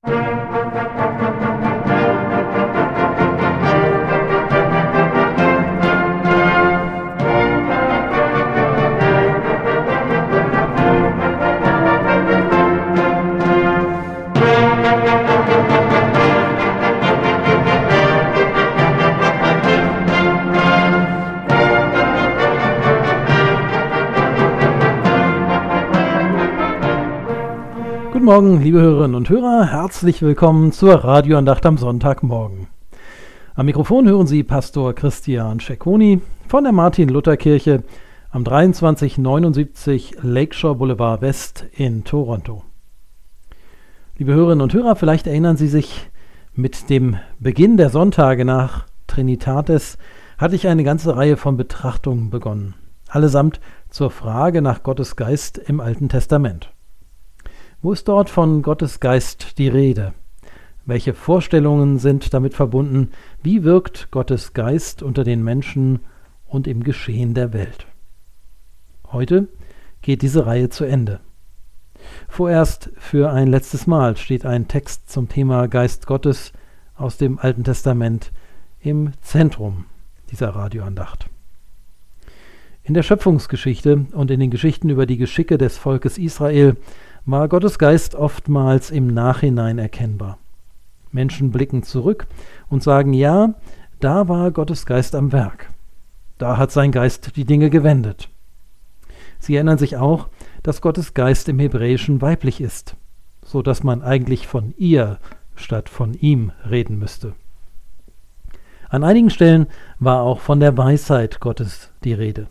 Guten Morgen, liebe Hörerinnen und Hörer, herzlich willkommen zur Radioandacht am Sonntagmorgen. Am Mikrofon hören Sie Pastor Christian Cecconi von der Martin-Luther-Kirche am 2379 Lakeshore Boulevard West in Toronto. Liebe Hörerinnen und Hörer, vielleicht erinnern Sie sich, mit dem Beginn der Sonntage nach Trinitatis hatte ich eine ganze Reihe von Betrachtungen begonnen, allesamt zur Frage nach Gottes Geist im Alten Testament. Wo ist dort von Gottes Geist die Rede? Welche Vorstellungen sind damit verbunden? Wie wirkt Gottes Geist unter den Menschen und im Geschehen der Welt? Heute geht diese Reihe zu Ende. Vorerst für ein letztes Mal steht ein Text zum Thema Geist Gottes aus dem Alten Testament im Zentrum dieser Radioandacht. In der Schöpfungsgeschichte und in den Geschichten über die Geschicke des Volkes Israel war Gottes Geist oftmals im Nachhinein erkennbar. Menschen blicken zurück und sagen, ja, da war Gottes Geist am Werk. Da hat sein Geist die Dinge gewendet. Sie erinnern sich auch, dass Gottes Geist im Hebräischen weiblich ist, so dass man eigentlich von ihr statt von ihm reden müsste. An einigen Stellen war auch von der Weisheit Gottes die Rede.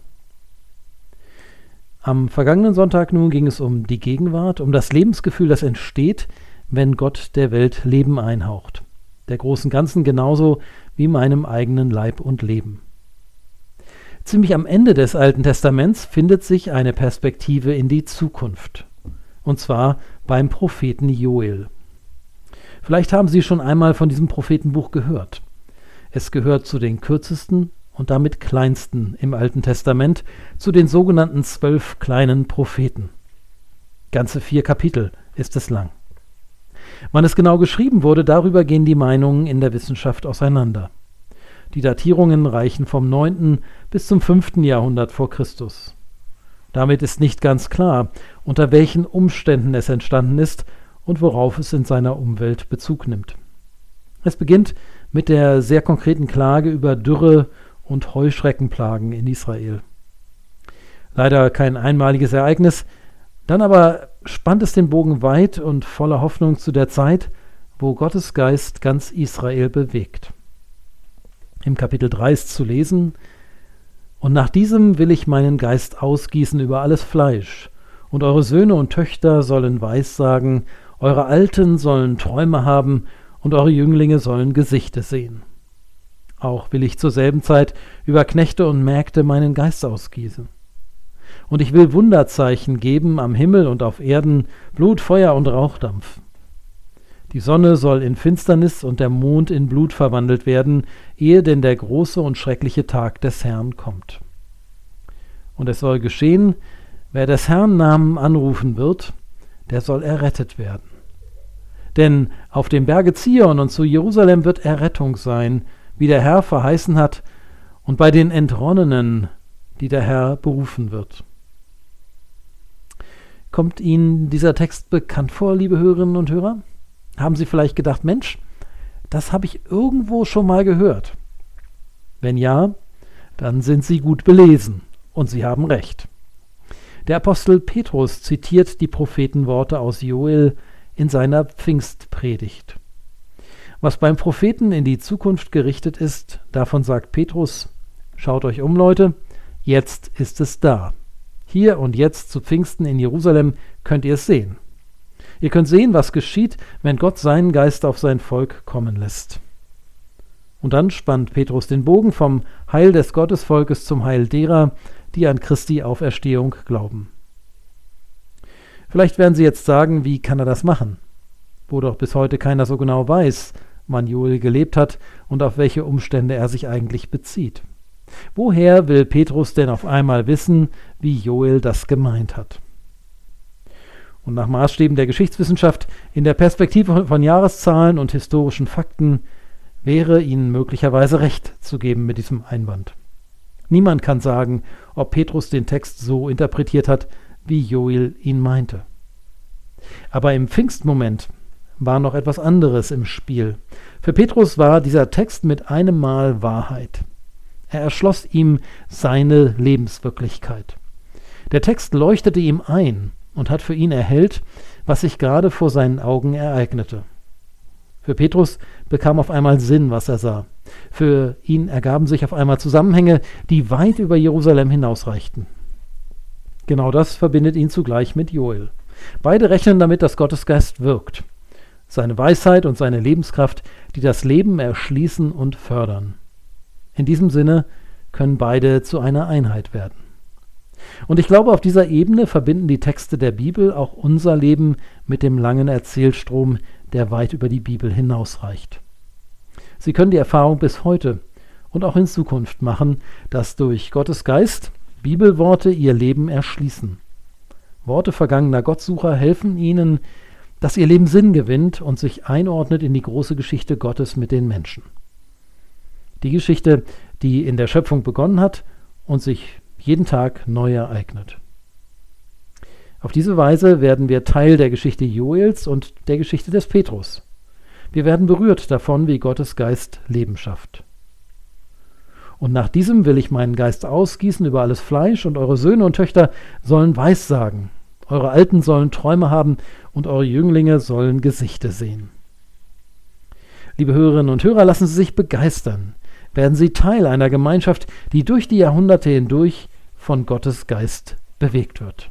Am vergangenen Sonntag nun ging es um die Gegenwart, um das Lebensgefühl, das entsteht, wenn Gott der Welt Leben einhaucht. Der großen Ganzen genauso wie meinem eigenen Leib und Leben. Ziemlich am Ende des Alten Testaments findet sich eine Perspektive in die Zukunft. Und zwar beim Propheten Joel. Vielleicht haben Sie schon einmal von diesem Prophetenbuch gehört. Es gehört zu den kürzesten und damit kleinsten im Alten Testament, zu den sogenannten 12 kleinen Propheten. Ganze 4 Kapitel ist es lang. Wann es genau geschrieben wurde, darüber gehen die Meinungen in der Wissenschaft auseinander. Die Datierungen reichen vom 9. bis zum 5. Jahrhundert vor Christus. Damit ist nicht ganz klar, unter welchen Umständen es entstanden ist und worauf es in seiner Umwelt Bezug nimmt. Es beginnt mit der sehr konkreten Klage über Dürre und Heuschreckenplagen in Israel. Leider kein einmaliges Ereignis, dann aber spannt es den Bogen weit und voller Hoffnung zu der Zeit, wo Gottes Geist ganz Israel bewegt. Im Kapitel 3 ist zu lesen: Und nach diesem will ich meinen Geist ausgießen über alles Fleisch, und eure Söhne und Töchter sollen Weissagen, eure Alten sollen Träume haben, und eure Jünglinge sollen Gesichte sehen. Auch will ich zur selben Zeit über Knechte und Mägde meinen Geist ausgießen. Und ich will Wunderzeichen geben am Himmel und auf Erden, Blut, Feuer und Rauchdampf. Die Sonne soll in Finsternis und der Mond in Blut verwandelt werden, ehe denn der große und schreckliche Tag des Herrn kommt. Und es soll geschehen, wer des Herrn Namen anrufen wird, der soll errettet werden. Denn auf dem Berge Zion und zu Jerusalem wird Errettung sein, wie der Herr verheißen hat, und bei den Entronnenen, die der Herr berufen wird. Kommt Ihnen dieser Text bekannt vor, liebe Hörerinnen und Hörer? Haben Sie vielleicht gedacht, Mensch, das habe ich irgendwo schon mal gehört? Wenn ja, dann sind Sie gut belesen und Sie haben recht. Der Apostel Petrus zitiert die Prophetenworte aus Joel in seiner Pfingstpredigt. Was beim Propheten in die Zukunft gerichtet ist, davon sagt Petrus: Schaut euch um, Leute, jetzt ist es da. Hier und jetzt zu Pfingsten in Jerusalem könnt ihr es sehen. Ihr könnt sehen, was geschieht, wenn Gott seinen Geist auf sein Volk kommen lässt. Und dann spannt Petrus den Bogen vom Heil des Gottesvolkes zum Heil derer, die an Christi Auferstehung glauben. Vielleicht werden Sie jetzt sagen, wie kann er das machen? Wo doch bis heute keiner so genau weiß, wann Joel gelebt hat und auf welche Umstände er sich eigentlich bezieht. Woher will Petrus denn auf einmal wissen, wie Joel das gemeint hat? Und nach Maßstäben der Geschichtswissenschaft in der Perspektive von Jahreszahlen und historischen Fakten wäre ihnen möglicherweise recht zu geben mit diesem Einwand. Niemand kann sagen, ob Petrus den Text so interpretiert hat, wie Joel ihn meinte. Aber im Pfingstmoment war noch etwas anderes im Spiel. Für Petrus war dieser Text mit einem Mal Wahrheit. Er erschloss ihm seine Lebenswirklichkeit. Der Text leuchtete ihm ein und hat für ihn erhellt, was sich gerade vor seinen Augen ereignete. Für Petrus bekam auf einmal Sinn, was er sah. Für ihn ergaben sich auf einmal Zusammenhänge, die weit über Jerusalem hinausreichten. Genau das verbindet ihn zugleich mit Joel. Beide rechnen damit, dass Gottes Geist wirkt. Seine Weisheit und seine Lebenskraft, die das Leben erschließen und fördern. In diesem Sinne können beide zu einer Einheit werden. Und ich glaube, auf dieser Ebene verbinden die Texte der Bibel auch unser Leben mit dem langen Erzählstrom, der weit über die Bibel hinausreicht. Sie können die Erfahrung bis heute und auch in Zukunft machen, dass durch Gottes Geist Bibelworte ihr Leben erschließen. Worte vergangener Gottsucher helfen ihnen, dass ihr Leben Sinn gewinnt und sich einordnet in die große Geschichte Gottes mit den Menschen. Die Geschichte, die in der Schöpfung begonnen hat und sich jeden Tag neu ereignet. Auf diese Weise werden wir Teil der Geschichte Joels und der Geschichte des Petrus. Wir werden berührt davon, wie Gottes Geist Leben schafft. Und nach diesem will ich meinen Geist ausgießen über alles Fleisch, und eure Söhne und Töchter sollen Weissagen, eure Alten sollen Träume haben und eure Jünglinge sollen Gesichte sehen. Liebe Hörerinnen und Hörer, lassen Sie sich begeistern. Werden Sie Teil einer Gemeinschaft, die durch die Jahrhunderte hindurch von Gottes Geist bewegt wird.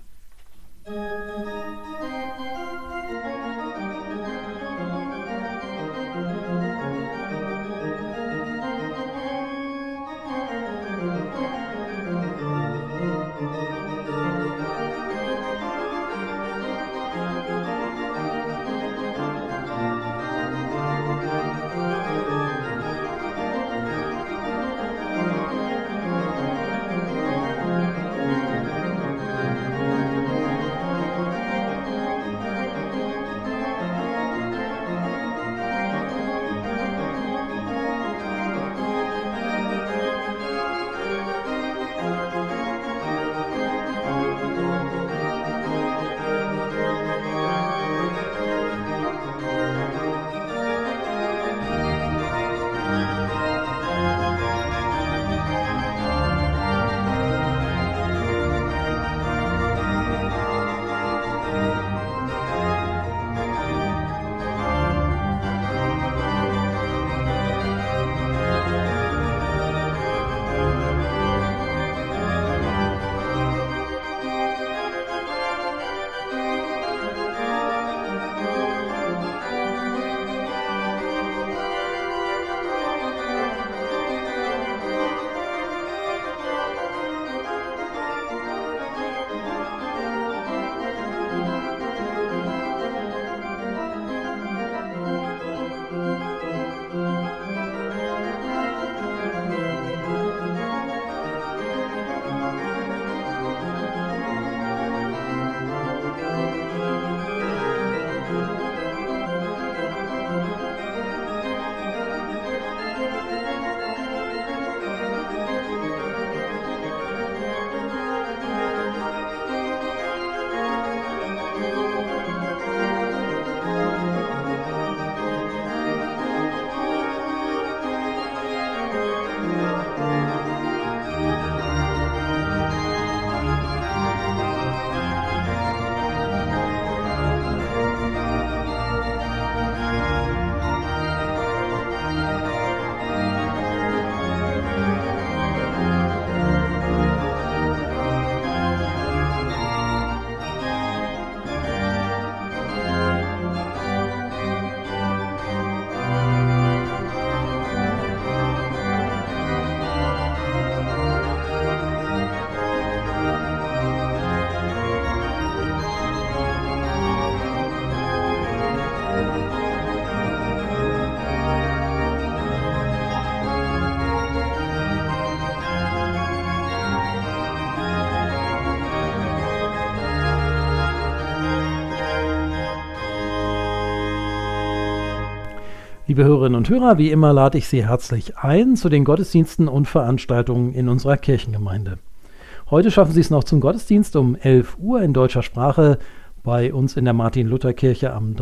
Liebe Hörerinnen und Hörer, wie immer lade ich Sie herzlich ein zu den Gottesdiensten und Veranstaltungen in unserer Kirchengemeinde. Heute schaffen Sie es noch zum Gottesdienst um 11 Uhr in deutscher Sprache bei uns in der Martin-Luther-Kirche am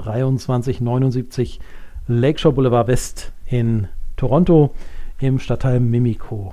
2379 Lakeshore Boulevard West in Toronto im Stadtteil Mimico.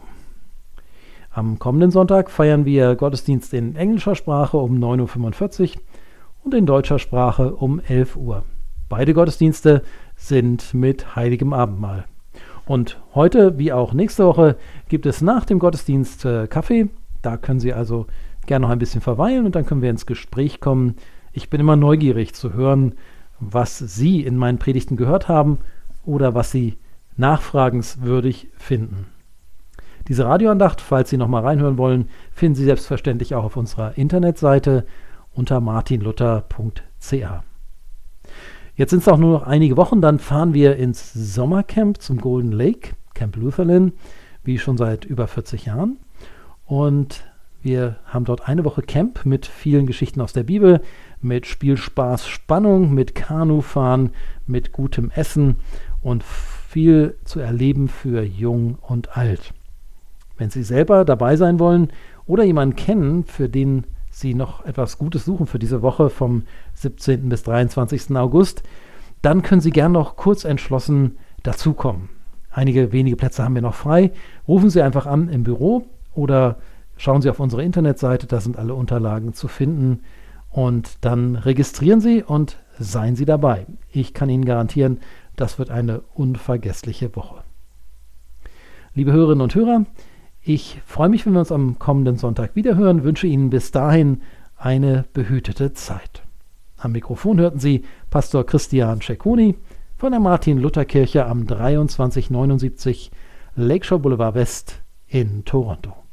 Am kommenden Sonntag feiern wir Gottesdienst in englischer Sprache um 9.45 Uhr und in deutscher Sprache um 11 Uhr. Beide Gottesdienste sind mit heiligem Abendmahl. Und heute, wie auch nächste Woche, gibt es nach dem Gottesdienst Kaffee. Da können Sie also gerne noch ein bisschen verweilen und dann können wir ins Gespräch kommen. Ich bin immer neugierig zu hören, was Sie in meinen Predigten gehört haben oder was Sie nachfragenswürdig finden. Diese Radioandacht, falls Sie nochmal reinhören wollen, finden Sie selbstverständlich auch auf unserer Internetseite unter martinluther.ca. Jetzt sind es auch nur noch einige Wochen, dann fahren wir ins Sommercamp zum Golden Lake, Camp Lutherland, wie schon seit über 40 Jahren. Und wir haben dort eine Woche Camp mit vielen Geschichten aus der Bibel, mit Spielspaß, Spannung, mit Kanufahren, mit gutem Essen und viel zu erleben für Jung und Alt. Wenn Sie selber dabei sein wollen oder jemanden kennen, für den Sie noch etwas Gutes suchen für diese Woche vom 17. bis 23. August, dann können Sie gern noch kurz entschlossen dazukommen. Einige wenige Plätze haben wir noch frei. Rufen Sie einfach an im Büro oder schauen Sie auf unsere Internetseite, da sind alle Unterlagen zu finden. Und dann registrieren Sie und seien Sie dabei. Ich kann Ihnen garantieren, das wird eine unvergessliche Woche. Liebe Hörerinnen und Hörer, ich freue mich, wenn wir uns am kommenden Sonntag wiederhören, wünsche Ihnen bis dahin eine behütete Zeit. Am Mikrofon hörten Sie Pastor Christian Cecconi von der Martin-Luther-Kirche am 2379 Lakeshore Boulevard West in Toronto.